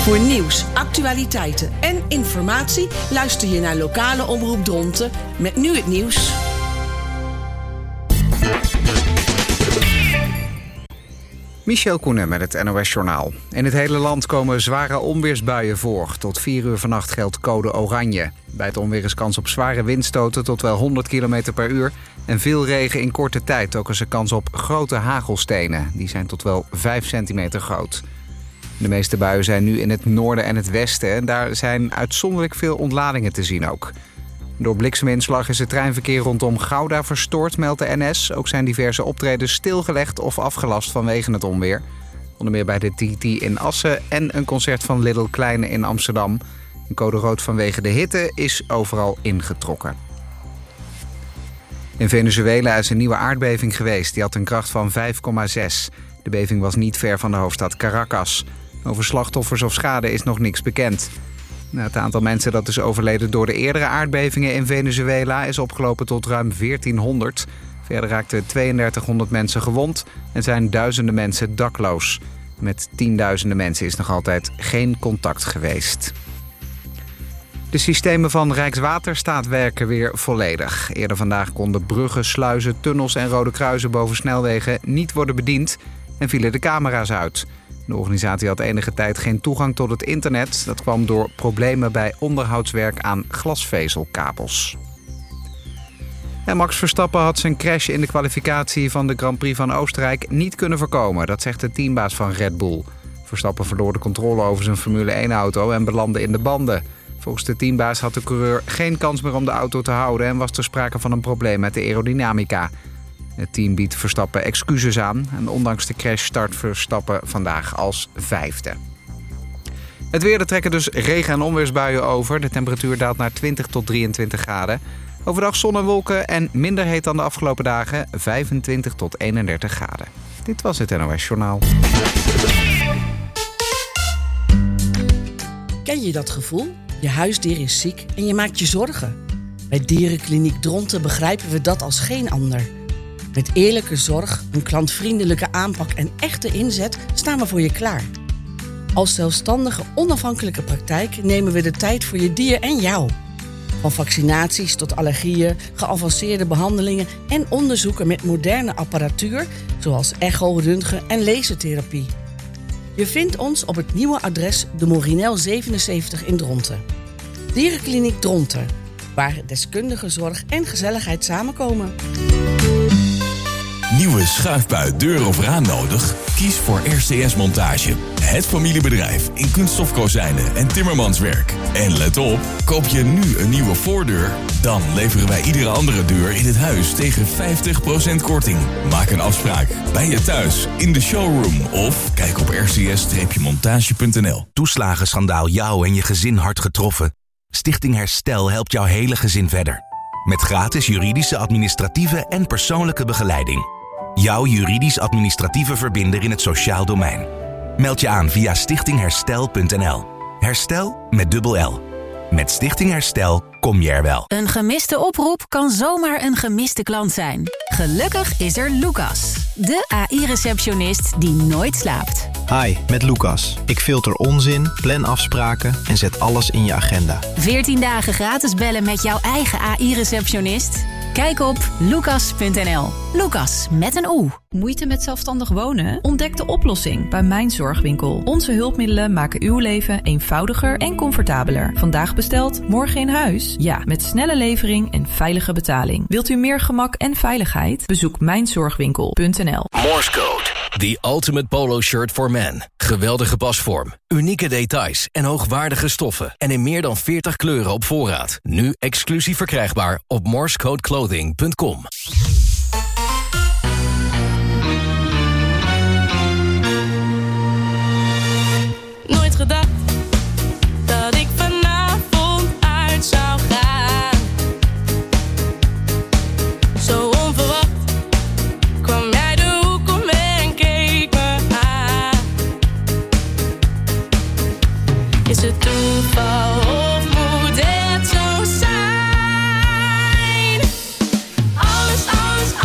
Voor nieuws, actualiteiten en informatie luister je naar lokale omroep Dronten met nu het nieuws. Michel Koenen met het NOS-journaal. In het hele land komen zware onweersbuien voor. Tot 4 uur vannacht geldt code oranje. Bij het onweer is kans op zware windstoten tot wel 100 km per uur... en veel regen in korte tijd. Ook is er kans op grote hagelstenen. Die zijn tot wel 5 centimeter groot. De meeste buien zijn nu in het noorden en het westen. En daar zijn uitzonderlijk veel ontladingen te zien ook. Door blikseminslag is het treinverkeer rondom Gouda verstoord, meldt de NS. Ook zijn diverse optredens stilgelegd of afgelast vanwege het onweer. Onder meer bij de TT in Assen en een concert van Little Kleine in Amsterdam. Een code rood vanwege de hitte is overal ingetrokken. In Venezuela is een nieuwe aardbeving geweest. Die had een kracht van 5,6. De beving was niet ver van de hoofdstad Caracas. Over slachtoffers of schade is nog niks bekend. Het aantal mensen dat is overleden door de eerdere aardbevingen in Venezuela is opgelopen tot ruim 1400. Verder raakten 3200 mensen gewond en zijn duizenden mensen dakloos. Met tienduizenden mensen is nog altijd geen contact geweest. De systemen van Rijkswaterstaat werken weer volledig. Eerder vandaag konden bruggen, sluizen, tunnels en rode kruisen boven snelwegen niet worden bediend en vielen de camera's uit. De organisatie had enige tijd geen toegang tot het internet. Dat kwam door problemen bij onderhoudswerk aan glasvezelkabels. En Max Verstappen had zijn crash in de kwalificatie van de Grand Prix van Oostenrijk niet kunnen voorkomen. Dat zegt de teambaas van Red Bull. Verstappen verloor de controle over zijn Formule 1-auto en belandde in de banden. Volgens de teambaas had de coureur geen kans meer om de auto te houden en was er sprake van een probleem met de aerodynamica. Het team biedt Verstappen excuses aan en ondanks de crash start Verstappen vandaag als 5e. Het weer, er trekken dus regen- en onweersbuien over. De temperatuur daalt naar 20 tot 23 graden. Overdag zon en wolken en minder heet dan de afgelopen dagen, 25 tot 31 graden. Dit was het NOS Journaal. Ken je dat gevoel? Je huisdier is ziek en je maakt je zorgen. Bij Dierenkliniek Dronten begrijpen we dat als geen ander. Met eerlijke zorg, een klantvriendelijke aanpak en echte inzet staan we voor je klaar. Als zelfstandige, onafhankelijke praktijk nemen we de tijd voor je dier en jou. Van vaccinaties tot allergieën, geavanceerde behandelingen en onderzoeken met moderne apparatuur, zoals echo, röntgen en lasertherapie. Je vindt ons op het nieuwe adres de Morinel 77 in Dronten. Dierenkliniek Dronten, waar deskundige zorg en gezelligheid samenkomen. Nieuwe schuifbui, deur of raam nodig? Kies voor RCS Montage. Het familiebedrijf in kunststofkozijnen en timmermanswerk. En let op, koop je nu een nieuwe voordeur? Dan leveren wij iedere andere deur in het huis tegen 50% korting. Maak een afspraak bij je thuis, in de showroom of kijk op rcs-montage.nl. Toeslagenschandaal jou en je gezin hard getroffen? Stichting Herstel helpt jouw hele gezin verder. Met gratis juridische, administratieve en persoonlijke begeleiding. Jouw juridisch-administratieve verbinder in het sociaal domein. Meld je aan via stichtingherstel.nl. Herstel met dubbel L. Met Stichting Herstel kom je er wel. Een gemiste oproep kan zomaar een gemiste klant zijn. Gelukkig is er Lucas, de AI-receptionist die nooit slaapt. Hi, met Lucas. Ik filter onzin, plan afspraken en zet alles in je agenda. 14 dagen gratis bellen met jouw eigen AI-receptionist? Kijk op lucas.nl. Lucas met een O. Moeite met zelfstandig wonen? Ontdek de oplossing bij Mijn Zorgwinkel. Onze hulpmiddelen maken uw leven eenvoudiger en comfortabeler. Vandaag besteld, morgen in huis? Ja, met snelle levering en veilige betaling. Wilt u meer gemak en veiligheid? Bezoek mijnzorgwinkel.nl. Morse Code. The ultimate polo shirt for men. Geweldige pasvorm, unieke details en hoogwaardige stoffen. En in meer dan 40 kleuren op voorraad. Nu exclusief verkrijgbaar op morsecodeclothing.com. Nooit gedacht dat ik vanavond uit zou gaan. Zo onverwacht kwam jij de hoek om en keek me aan. Is het toeval of moet het zo zijn? Alles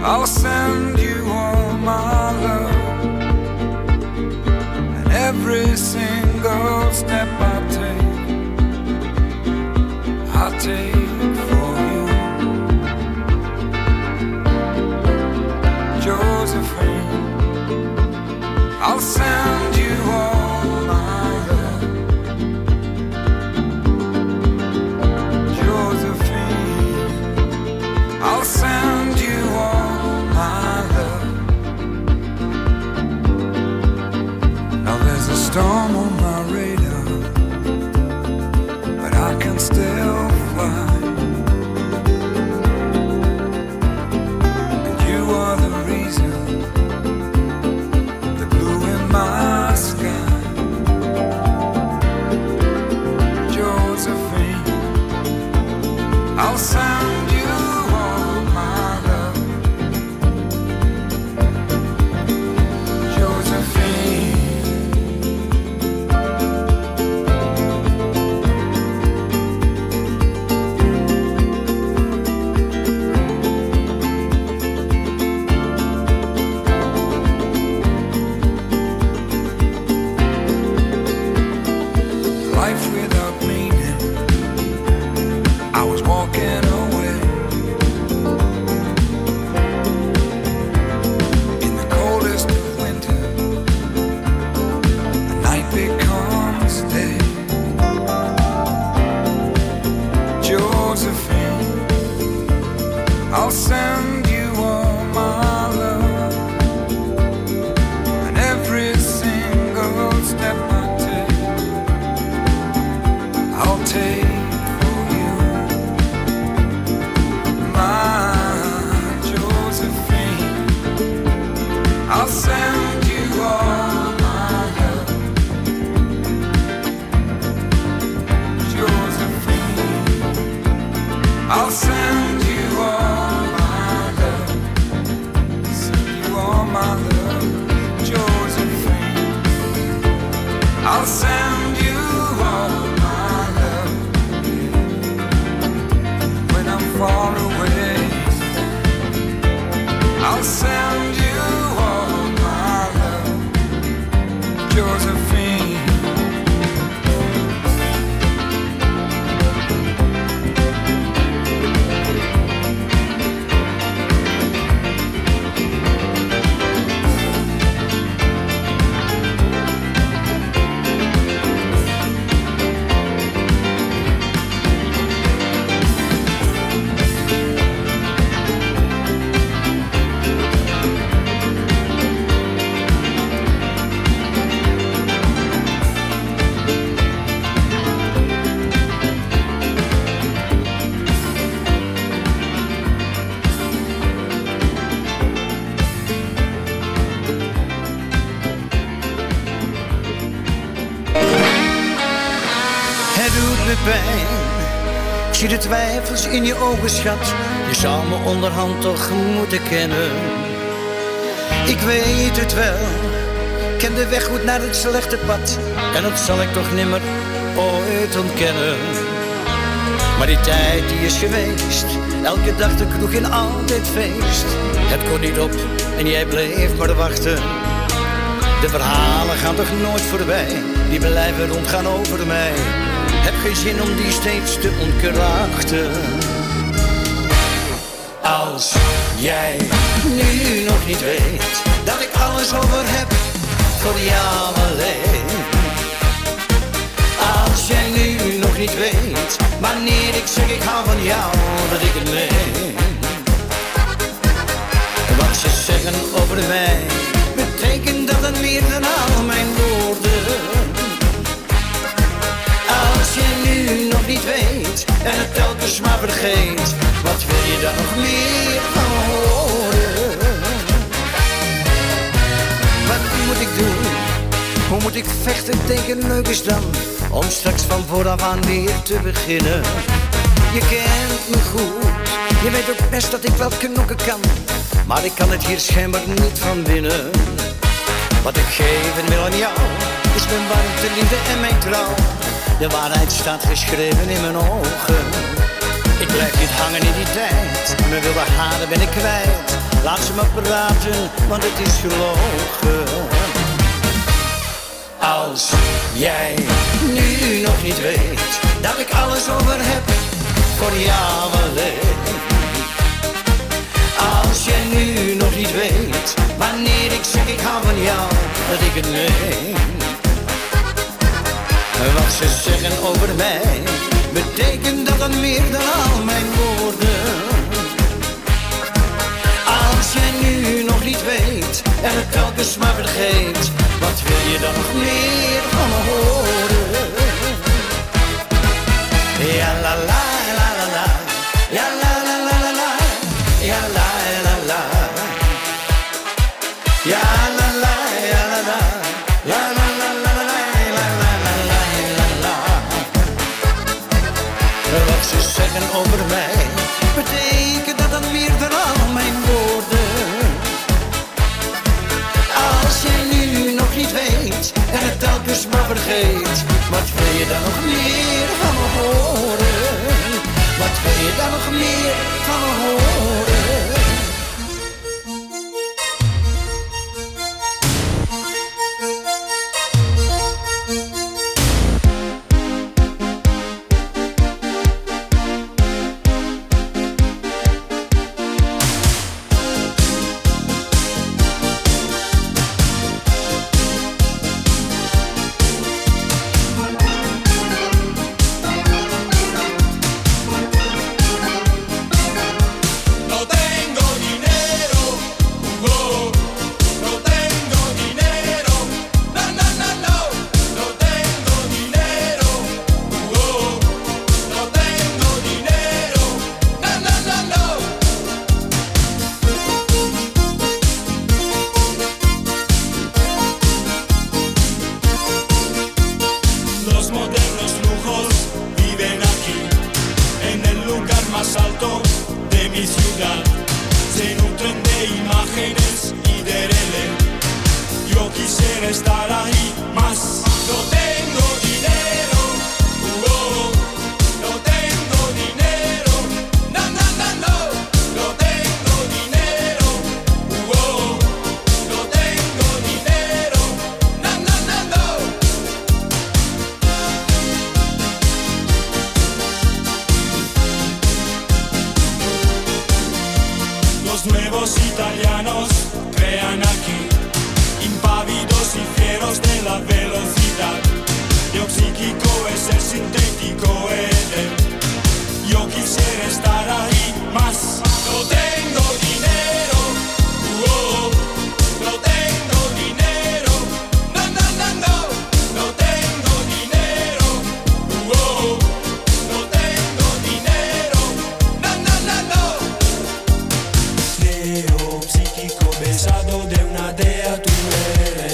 I'll send you all my love, and every single step I take for you. Josephine, I'll send you all my love. Josephine, I'll send you all my love. Now there's a storm on my radar, but I can still fly. And you are the reason, the blue in my sky. Josephine, I'll send you all my love. Josephine. Life without meaning, I was walking away. In the coldest of winter, the night becomes day. Josephine, I'll send you all my love, and every single step I I'll take for you, my Josephine. I'll send you all my love, Josephine. I'll send you all my love, send you all my love, Josephine. I'll send you all far away. I'll send you all my love, Josephine. Ik zie de twijfels in je ogen, schat. Je zou me onderhand toch moeten kennen. Ik weet het wel, ken de weg goed naar het slechte pad. En dat zal ik toch nimmer ooit ontkennen. Maar die tijd die is geweest, elke dag de kroeg en altijd feest. Het kon niet op en jij bleef maar wachten. De verhalen gaan toch nooit voorbij, die blijven rondgaan over mij. Heb geen zin om die steeds te ontkrachten. Als jij nu nog niet weet dat ik alles over heb voor jou alleen. Als jij nu nog niet weet wanneer ik zeg ik hou van jou, dat ik het meen. Wat ze zeggen over mij betekent dat het meer dan al mijn woorden. Als je nu nog niet weet en het telkens maar vergeet, wat wil je dan nog meer van horen? Wat moet ik doen? Hoe moet ik vechten tegen leugens dan? Om straks van vooraf aan weer te beginnen. Je kent me goed, je weet ook best dat ik wel knokken kan. Maar ik kan het hier schijnbaar niet van binnen. Wat ik geef en wil aan jou is mijn liefde en mijn trouw. De waarheid staat geschreven in mijn ogen. Ik Blijf niet hangen in die tijd, mijn wilde haren ben ik kwijt. Laat ze maar praten, want het is gelogen. Als jij nu nog niet weet dat ik alles over heb voor jou alleen. Als jij nu nog niet weet wanneer ik zeg ik hou van jou, dat ik het meen. Wat ze zeggen over mij betekent dat dan meer dan al mijn woorden. Als jij nu nog niet weet en het telkens maar vergeet, wat wil je dan nog meer van me horen? Ja la la la la la, ja la la la la la, ja la la la, ja la la ja la la, la la la la la la la la la. Wat ze zeggen over mij betekent dat dan meer dan al mijn woorden. Als jij nu nog niet weet en het telkens maar vergeet, wat wil je dan nog meer van me horen? Wat wil je dan nog meer van me horen?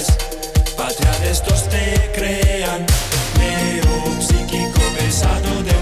Patria de estos te crean, neuropsíquico pesado de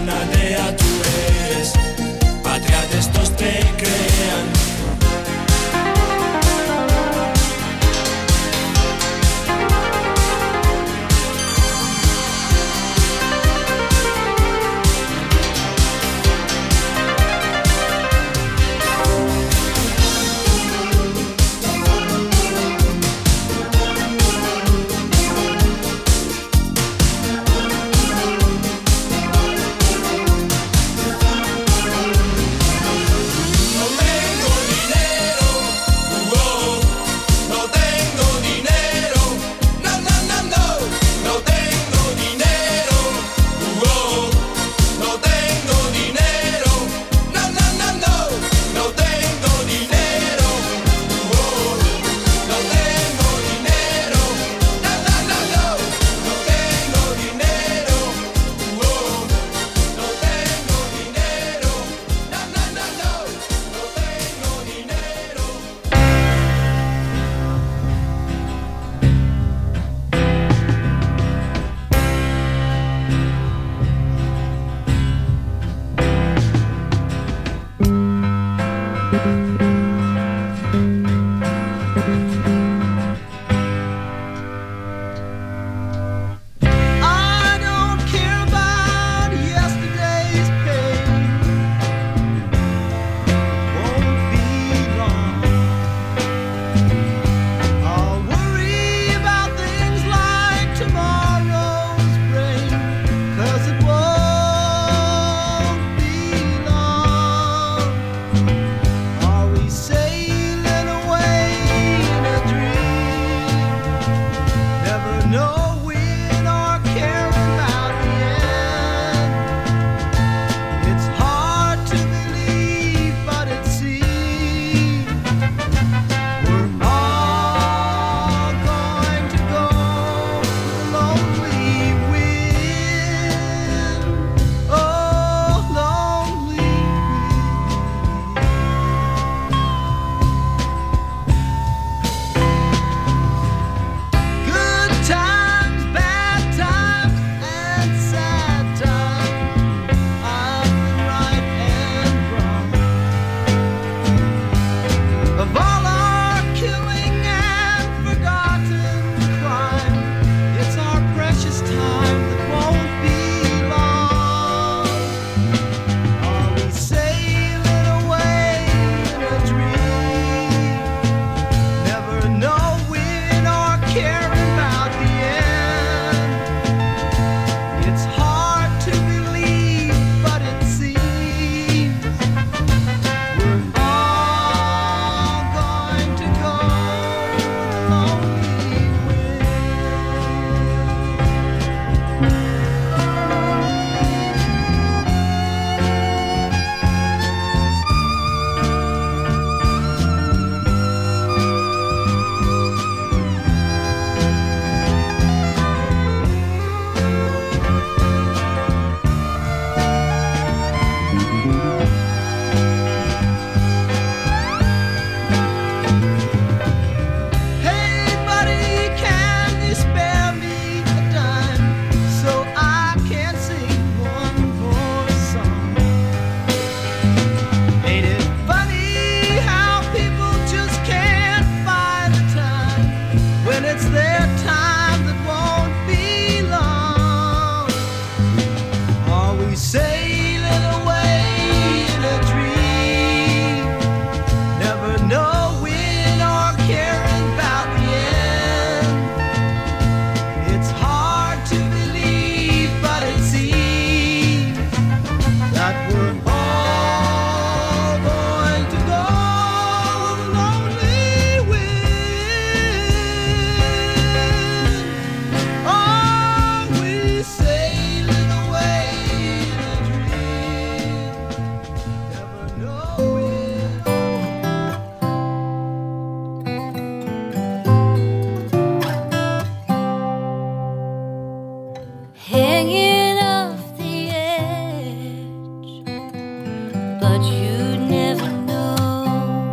hanging off the edge, but you never know.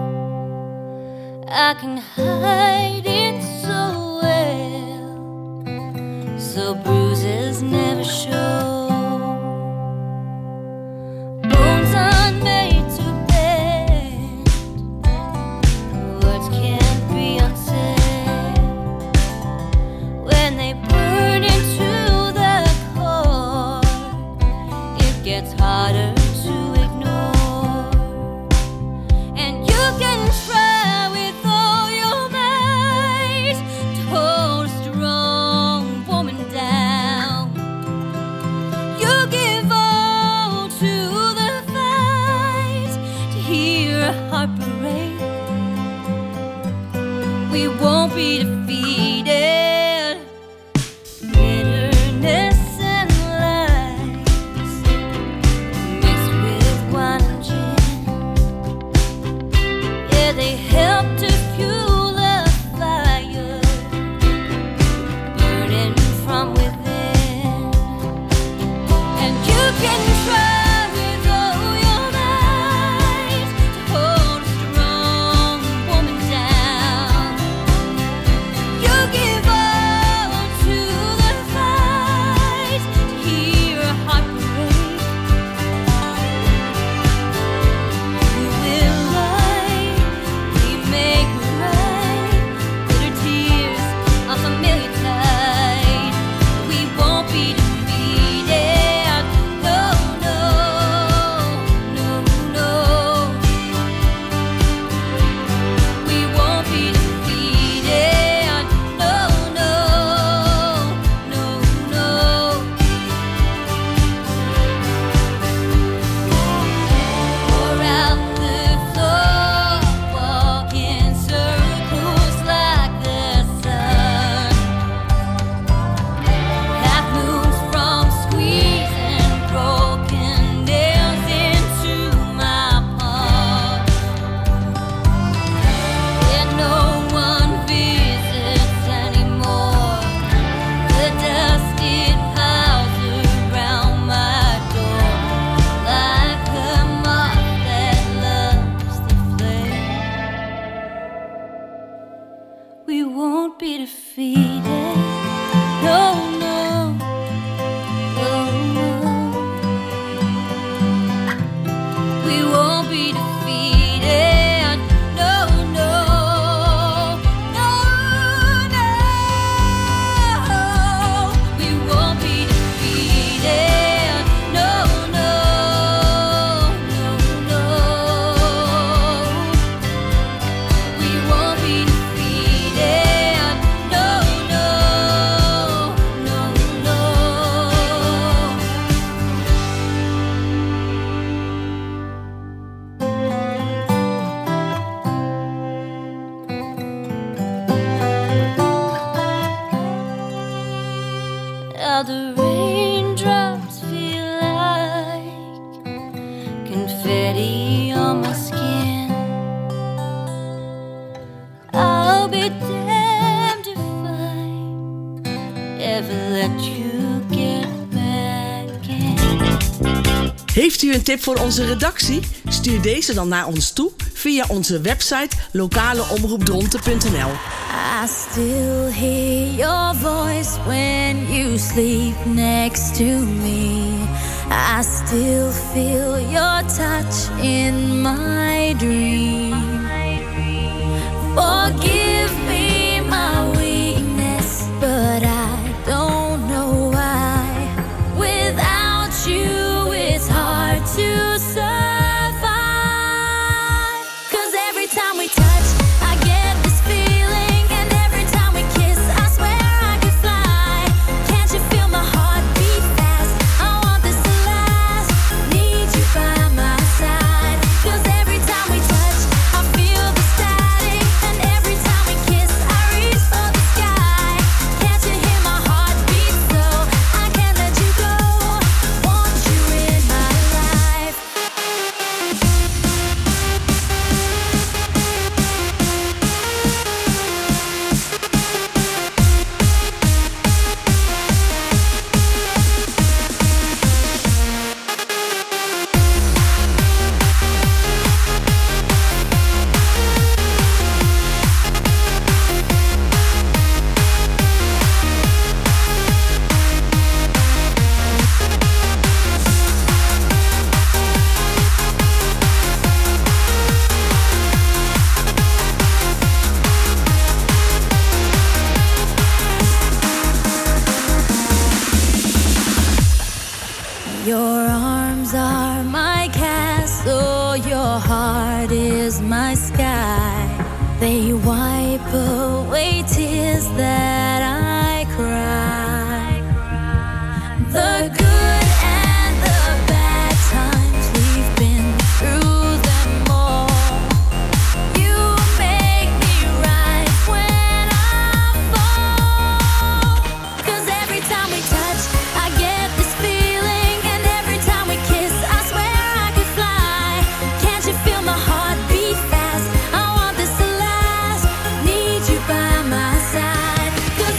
I can hide it so well, so bruises never show. Bones aren't made to bend, words can't be unsaid. When they burn into the core, it gets harder to ignore. And you can try with all your might to hold a strong woman down. You give all to the fight to hear a heart break. We won't be defeated. Bitterness and lies mixed with wine and gin. Yeah, they help to fuel a fire burning from within. And you can try with all your might to hold a strong woman down. You give all to the fight to hear a heart break. We will lie, we make right. Bitter tears, a familiar tide. We won't be defeated. No, no, no, no. We won't be defeated. No, no, no, no. Pour out the floor, walk in circles like the sun. Half moons from squeezing broken nails into my palm. And no one visits anymore. The dust it piles around my door like a moth that loves the flame. We won't be defeated. No, no, no, no. We won't be defeated. No, no, no, no. We won't be defeated. No, no, no, no. We won't be defeated. No, no, no, no. Now the raindrops feel like confetti on my skin. I'll be damned if I ever let you get back in. Heeft u een tip voor onze redactie? Stuur deze dan naar ons toe via onze website lokaleomroepdronten.nl. I still hear your voice when you sleep next to me. I still feel your touch in my dream. Forgive me my weakness, but I don't know why. Without you, it's hard to survive. 'Cause every time we touch, I get this feeling, and every time we kiss, I swear I could fly. Can't you feel my heart beat fast? I want this to last. Need you by my side. 'Cause every time we touch, I feel the static, and every time we kiss, Your arms are my castle, your heart is my sky. They wipe away tears that I cry. The good and the bad times, we've been through them all. You make me rise when I fall. 'Cause every time we touch, I get this feeling. And every time we kiss, I swear I could fly. Can't you feel my heart beat fast? I want this to last. Need you by my side. 'Cause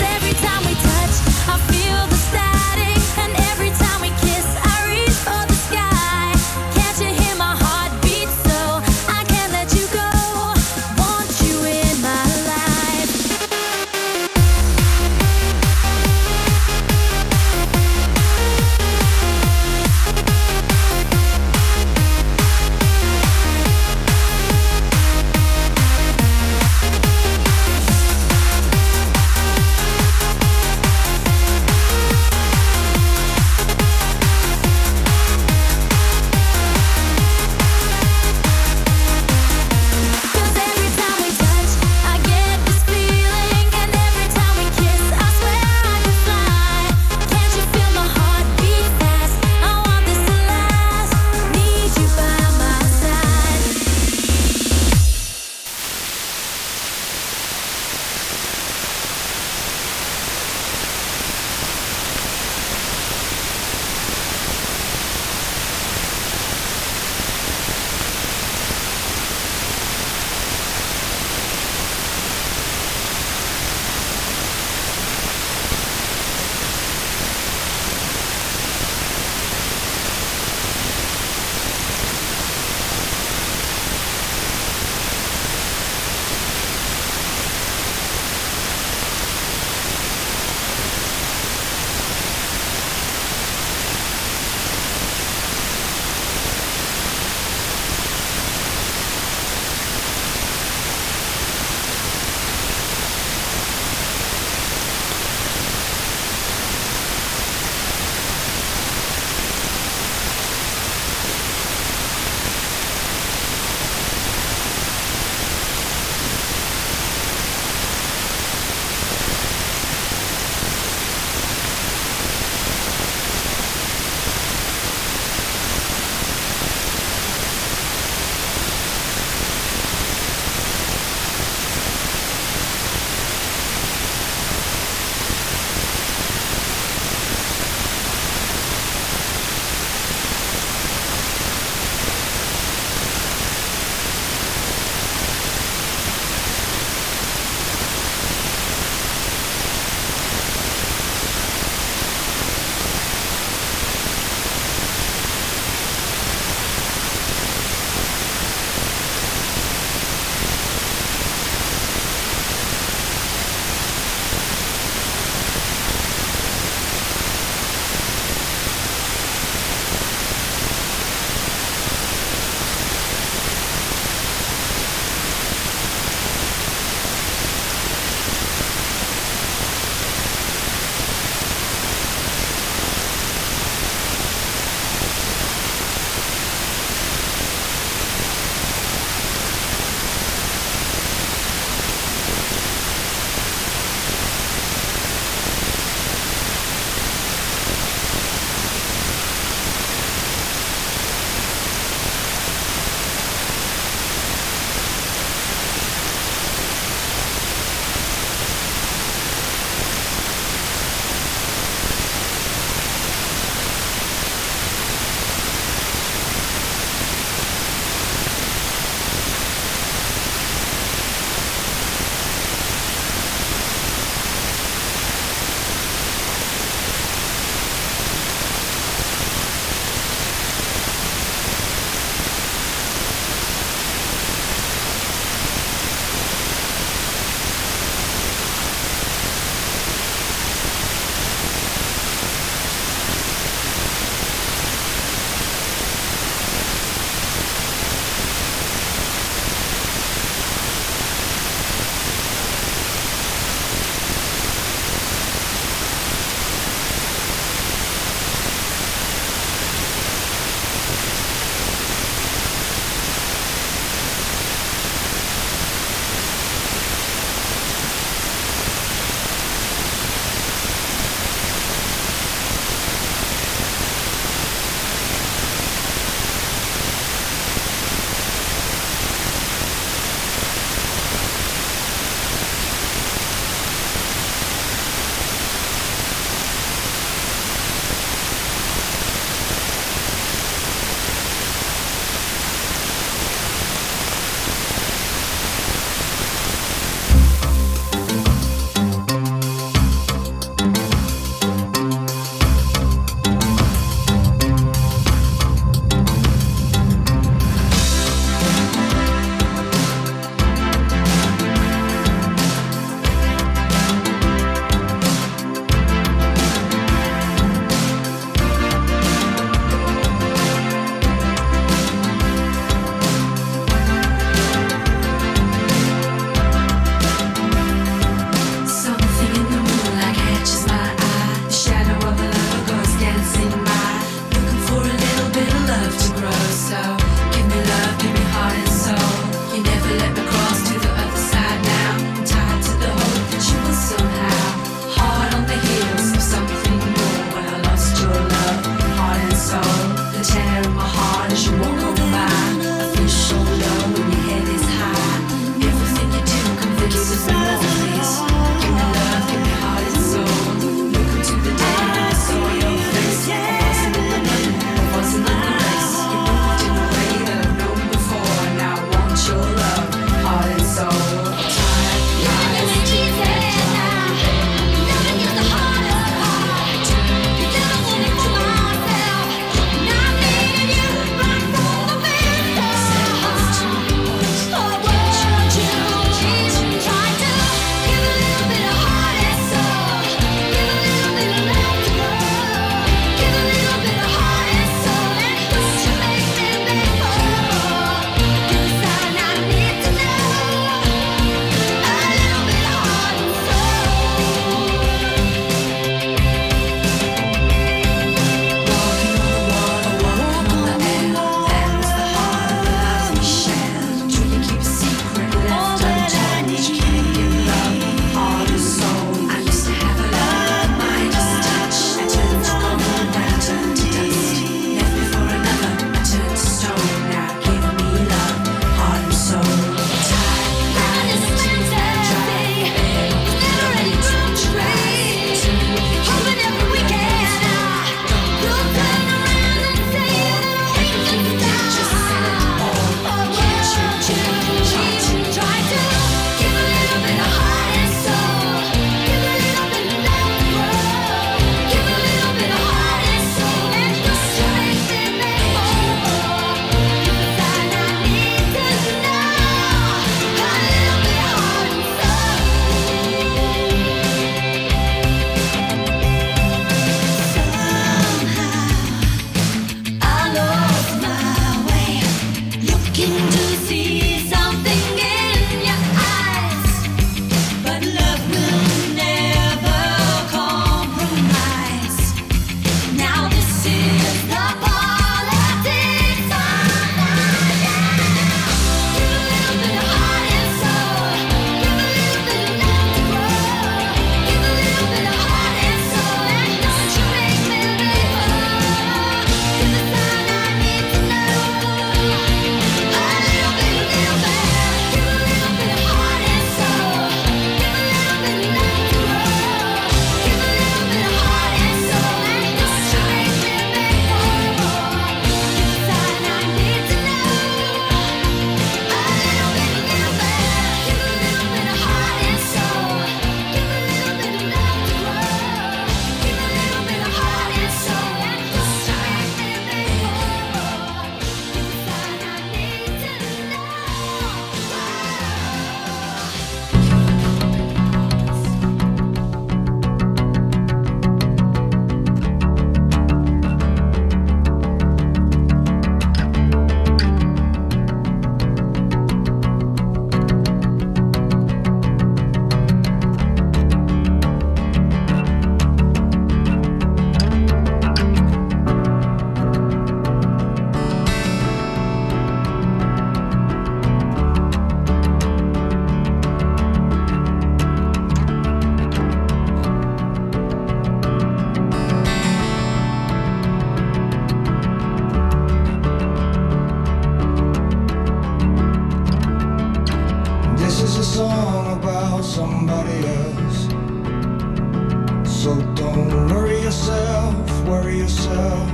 yourself.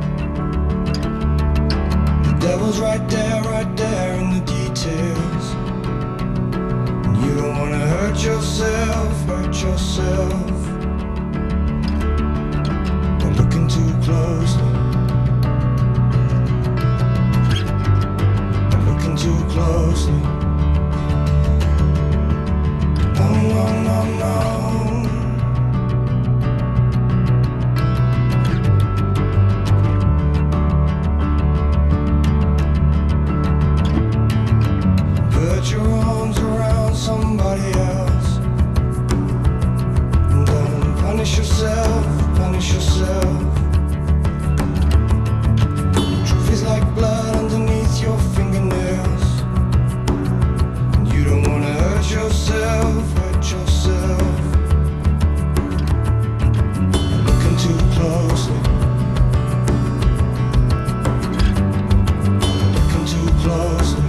The devil's right there in the details. And you don't wanna hurt yourself. By looking too closely. By looking too closely. No. Put your arms around somebody else. And don't punish yourself. Truth is like blood underneath your fingernails. And you don't wanna hurt yourself. Looking too closely. Looking too closely.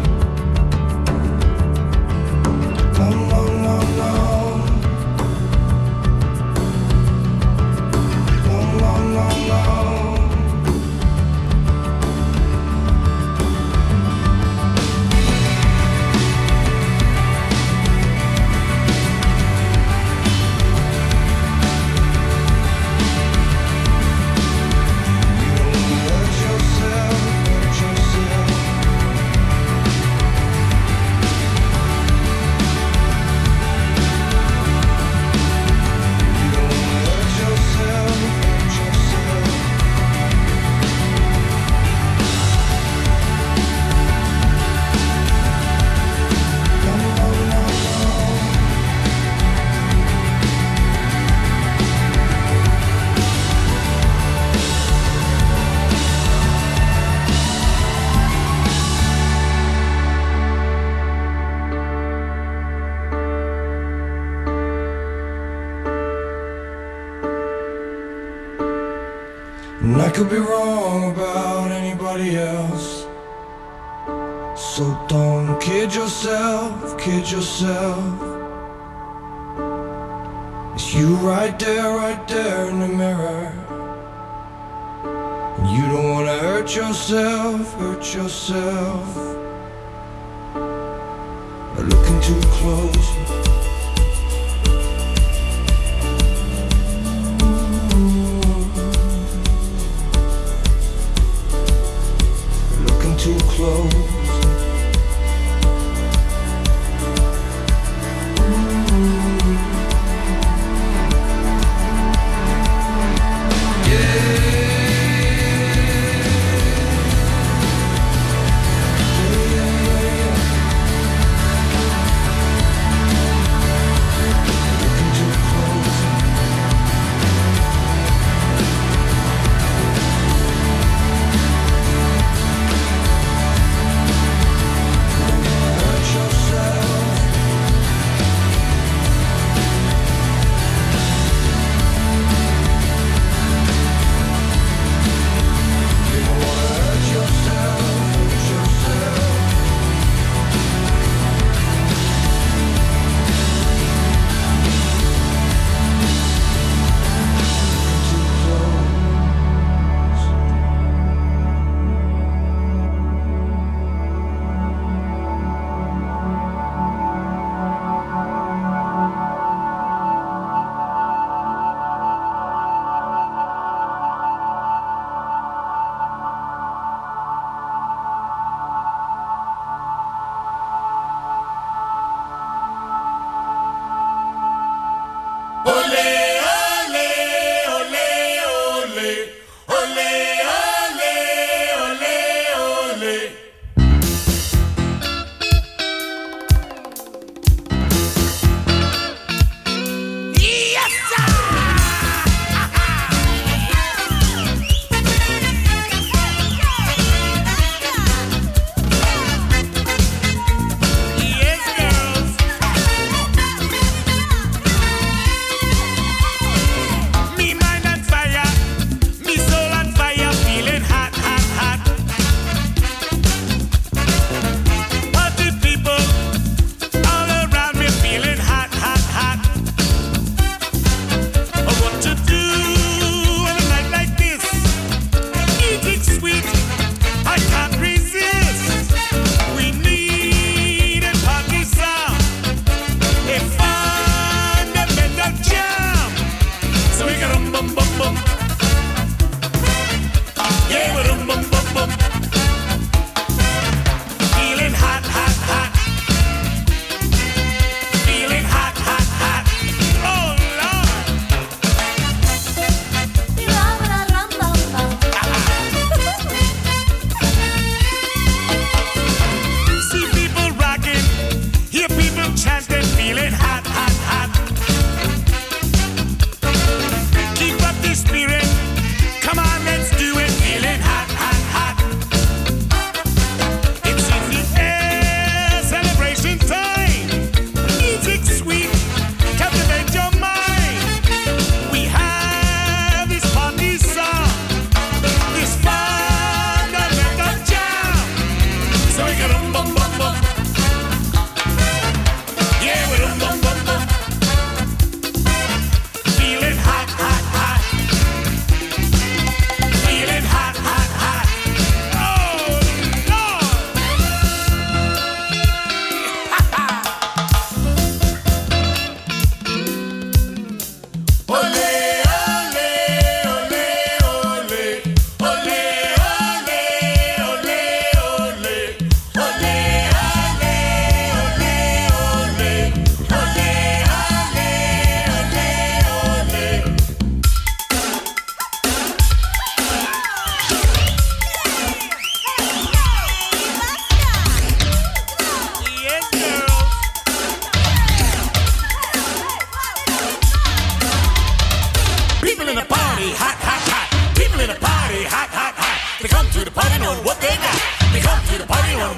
And I could be wrong about anybody else. So don't kid yourself. It's you right there in the mirror. And you don't wanna hurt yourself. By looking too close. Too close.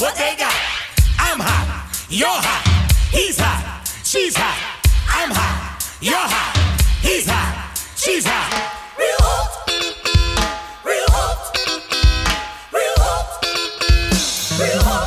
what they got. I'm hot, you're hot, he's hot, she's hot. I'm hot, you're hot, he's hot, she's hot. Real hot, real hot, real hot, real hot.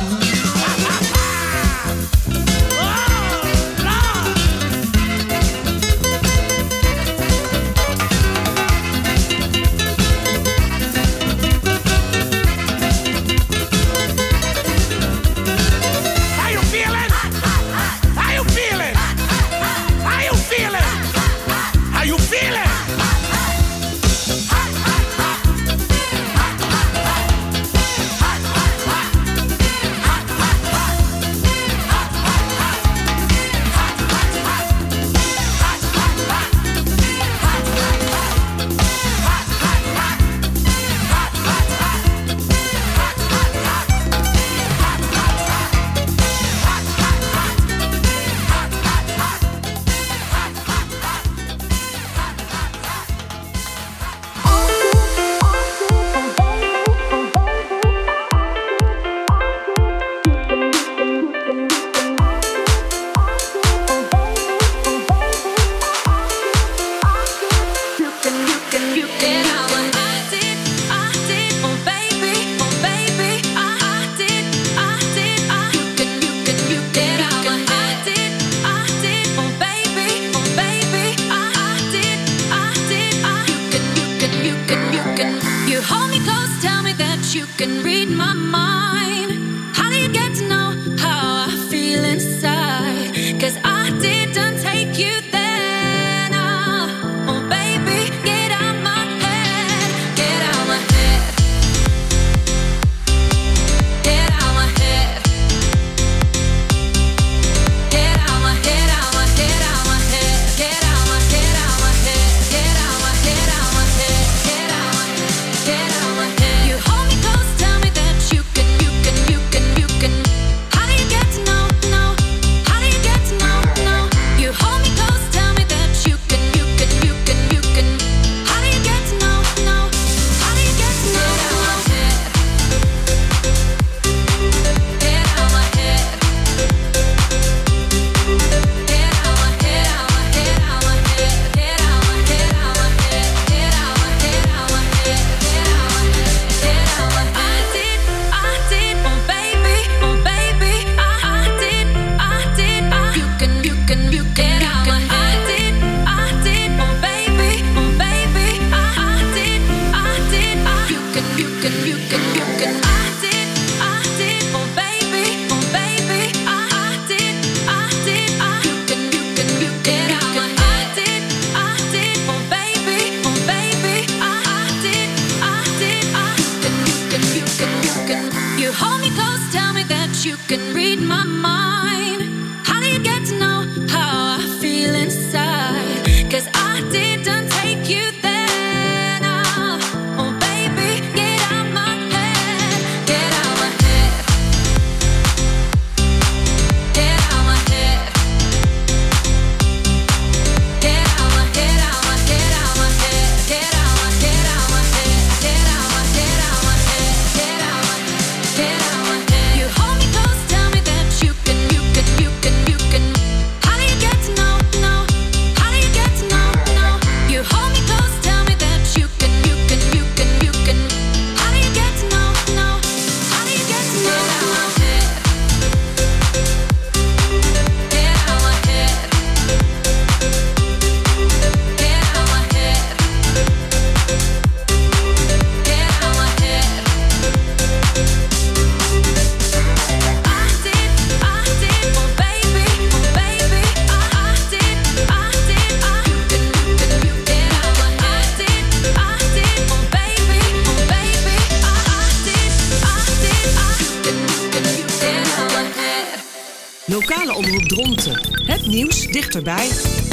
Lokale omroep Dronten. Het nieuws dichterbij.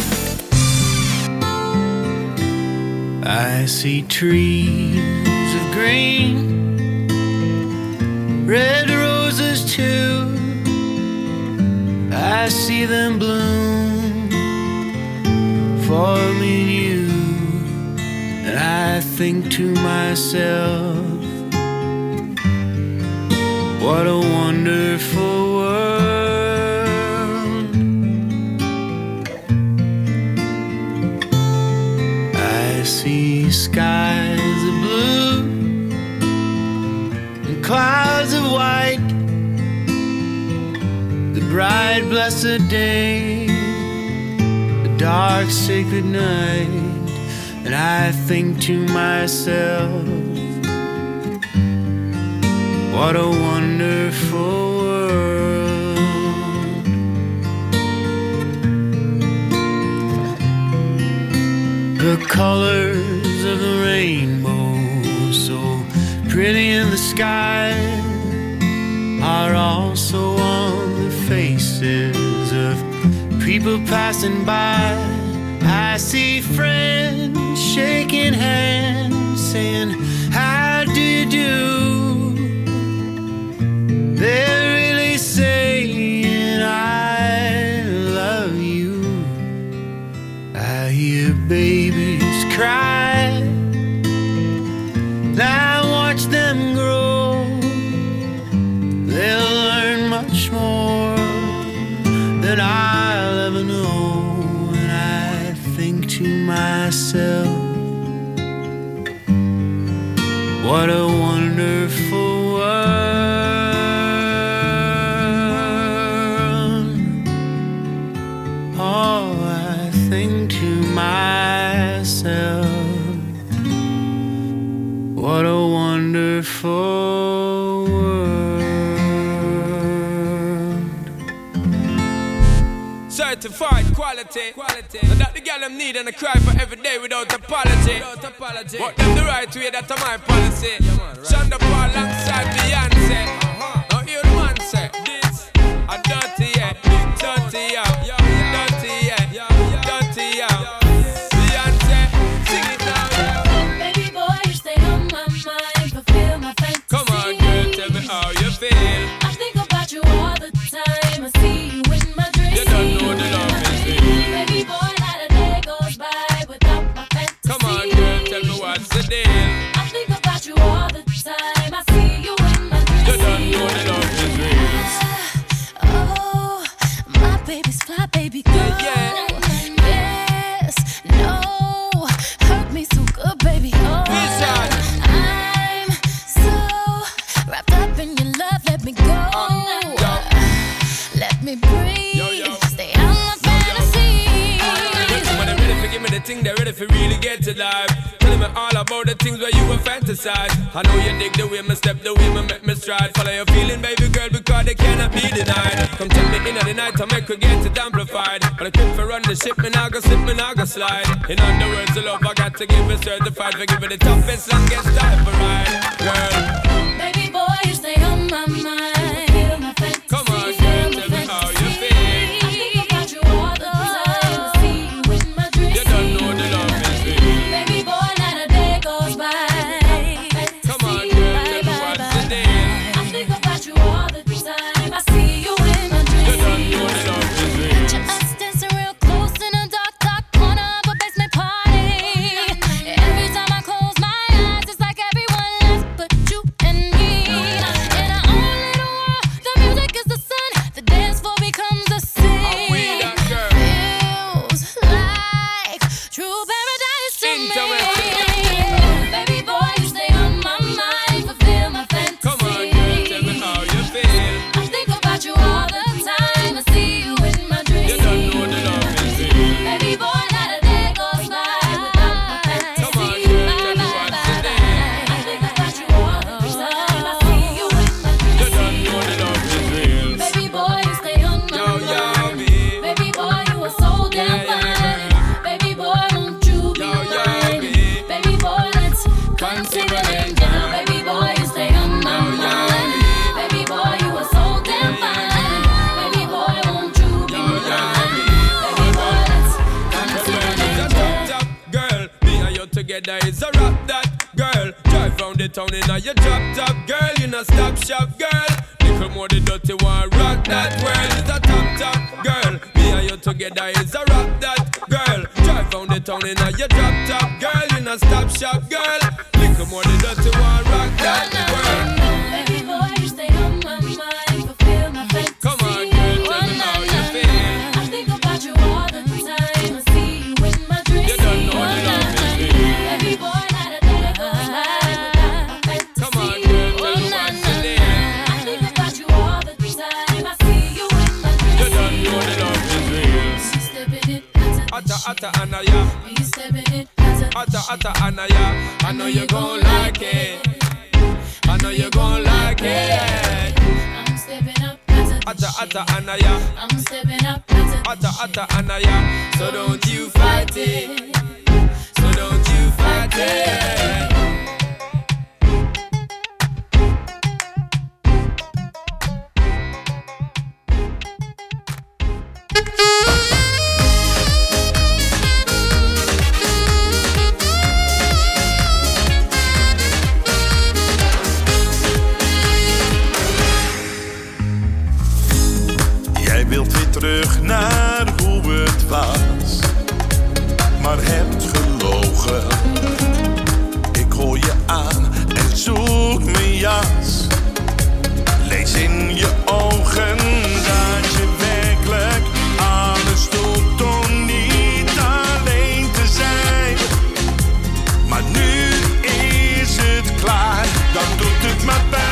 I see trees of green, red roses too. I see them bloom for me and you. And I think to myself, what a wonder bright blessed day, the dark sacred night, and I think to myself, what a wonderful world. The colors of the rainbow, so pretty in the sky, are also on the faces of people passing by. I see friends shaking hands, saying, how do you do? They're really saying, I love you. I hear babies cry, and I watch them grow. They'll learn much more than I'll ever know. And I think to myself, what a wonderful world. Oh, I think to myself, what a wonderful world. Certified quality. And that the girl them need and I cry for every day without apology. What them the right way, that's my policy. Shonda Paul alongside Beyonce. Now hear the man say, this a dirty yeah, dirty yeah, dirty yeah, dirty yeah. Beyonce, sing it now. Baby boy, you stay on my mind, fulfill my fantasy. Come on girl, tell me how you feel. I think about you all the time, I see you in my dreams. You don't know the love is real. Baby boy, not a day goes by without my fantasy. Come on girl, tell me what's the deal. I think about you all the time, I see you in my dreams. You don't know the love is real. Oh, my baby's fly, baby girl. Yes, no, hurt me so good, baby. Oh, I'm so wrapped up in your love, let me go. Let me breathe, stay on my fantasy. When they're ready to give me the thing, they're ready for really get to life. Telling me all about the things where you were fantasize. I know you dig the way me step, the way me make me stride. Follow your feeling, baby girl, because they cannot be denied. Come tell me in the night, I make her get it amplified. But I quit for run the ship, me now go slip, me now go slide. In other words, the love I got to give it certified. For giving the toughest, longest time for ride. Girl, baby boy, you stay on my mind, feel my fantasy. Come on, girl, tell me how you feel. I think about you all the time, I see you in my dreams. You don't know the love is real. Baby boy, not a day goes by. Come on, girl, tell me what's the deal. I think about you all the time, I see you in my dreams. You don't know the love is real. Picture us dancing real close in a dark, dark corner of a basement party. Every time I close my eyes, it's like everyone left but you and me. In our own little world, the music is the sun, the dance floor becomes the sea. Feels like true paradise to me. Baby boy, you stay on my mind, fulfill my fantasy. Come on, girl, tell me how you feel. I think about you all the time, I see you in my dreams. You don't know the love is real. Baby boy, not a day goes by without my fantasy. Come on, girl, tell me what's the deal. I think about you all the time, I see you in my dreams. You don't know the love is real. Baby boy, you stay on my mind. Baby boy, you are so damn fine. Baby boy, won't you be mine? Baby boy, let's come sing a down. Baby boy, you stay on my mind. Baby boy, you are so damn fine. Baby boy, won't you be mine? Baby boy, let's come sing a down. Top girl, me and you together is a rap that girl. Drive round the town in a your drop top girl. You not stop shop girl. Little more the dirty one rock that world is a top girl. Me and you together is a rap that girl. Drive round the town in a your drop top girl. You not stop shop girl. Little more the dirty one rock that world. Baby boy, you stay on my mind, fulfill my fantasy. Come on, girl, tell me how you feel. I think about you all the time, I see you in my dreams. You don't know the love is real. Baby boy, not a day goes by without my fantasy. Come on, girl, tell me what's the deal. I think about you all the time, I see you in my dreams. atta, Anaya. You stepping it as a Atta, Anaya. I know you gon' like it. I know you gon' like it. I'm stepping up as a Atta, Anaya. I'm stepping up as a Atta, Anaya. So don't you fight it. So don't you fight it. Jij wilt weer terug naar hoe het was, maar hebt gelogen. Ik hoor je aan en zoek mijn jas. Lees in je ogen dat je werkelijk alles doet om niet alleen te zijn. Maar nu is het klaar, dan doet het me pijn.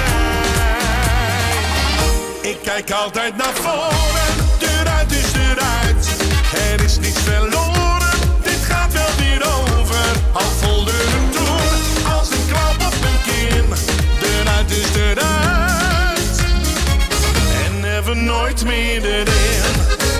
Ik kijk altijd naar voren, eruit is eruit. Er is niets verloren, dit gaat wel weer over. Al voelde het toen, als een klap op mijn kin. Eruit is eruit, en never nooit meer erin.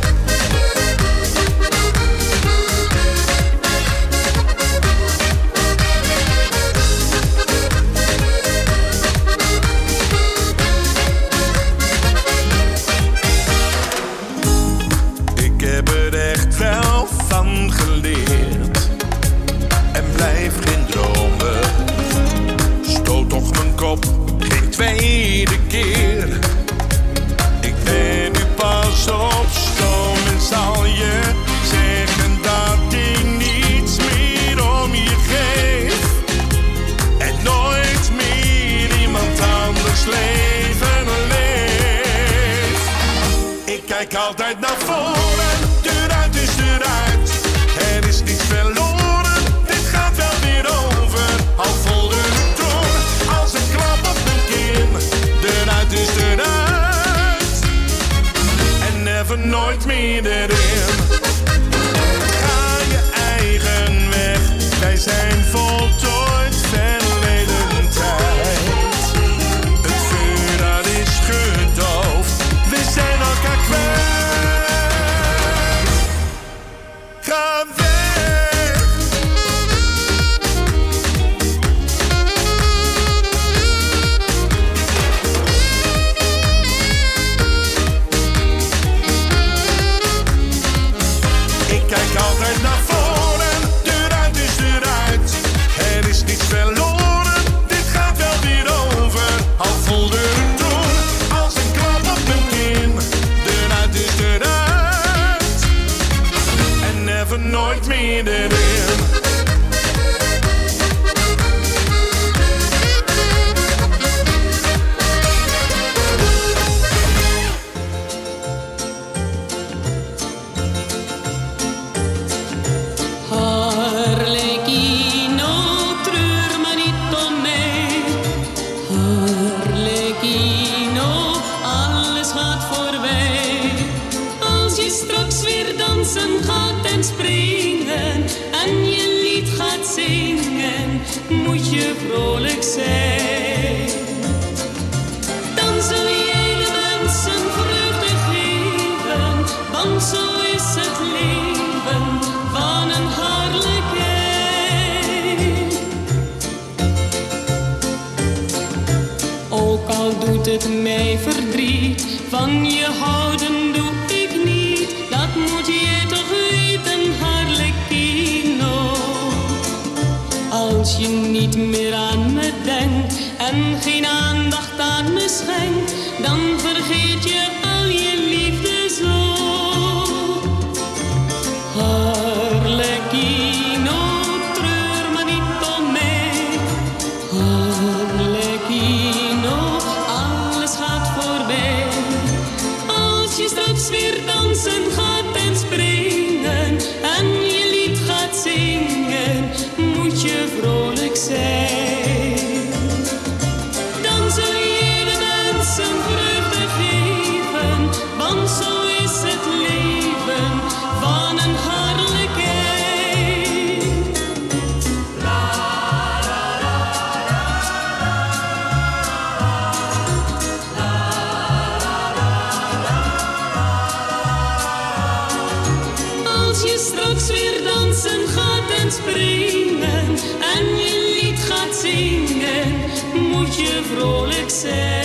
Ik heb er echt wel van geleerd en blijf geen dromen. Stoot toch mijn kop, geen tweede keer. Ik ben nu pas op stoom en zal je zeggen dat ik niets meer om je geef. En nooit meer iemand anders leven leeft. Ik kijk altijd naar voren, eruit is eruit. Er is niets verloren, dit gaat wel weer over. Al voelde het toen, als een klap op mijn kin. Eruit is eruit, en never nooit meer erin. Ga je eigen weg, wij zijn voltooid verleden tijd. Het vuur dat is gedoofd, we zijn elkaar kwijt. Ga weg. Ik kijk altijd naar voren, eruit is eruit. Er is niets verloren, dit gaat wel weer over. Al voelde het toen, als een klap op mijn kin. Eruit is eruit, en never nooit meer erin. Arlecchino, treur maar niet om mij. Arlecchino, alles gaat voorbij. Als je straks weer dansen gaat en springen en je lied gaat zingen, moet je vrolijk zijn. Dan zul jij de mensen vreugde geven, want zo is het leven van een harlekijn. Ook al doet het mij verdriet, van je houden doe ik niet. Dat moet je toch weten, Harlekino. Als je niet meer aan me denkt en geen aandacht aan me schenkt, dan vergeet je al je liefde zo. Harlekino, treur maar niet om mij. Harlekino, alles gaat voorbij. Als je straks weer dansen gaat en springen en je lied gaat zingen, moet je vrolijk zijn. Dan zul je de mensen vreugde geven. gaan springen en je lied gaat zingen, moet je vrolijk zijn.